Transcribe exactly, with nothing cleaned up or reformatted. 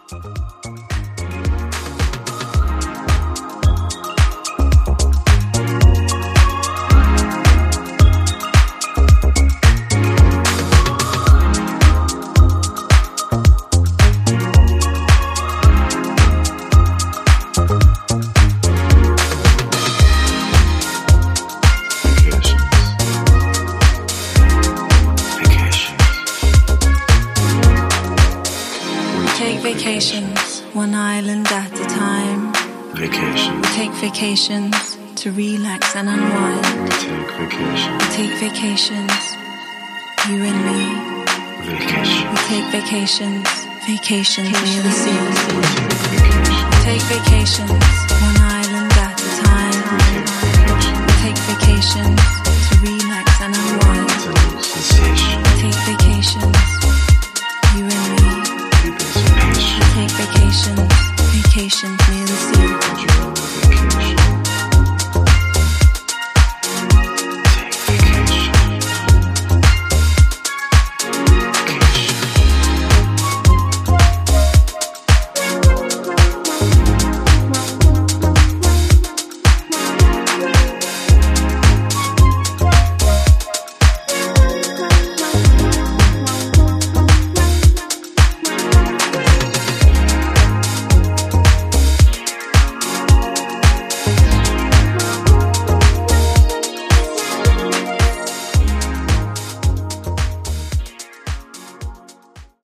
Vacations, one island at a time. Vacations. We take vacations to relax and unwind. We take vacations. We take vacations, you and me. Vacations. We take vacations, vacations near the sea. We take vacations. We take vacations, one island at a time. We take vacations. We take vacations to relax and unwind. To lose sensation. We take vacations.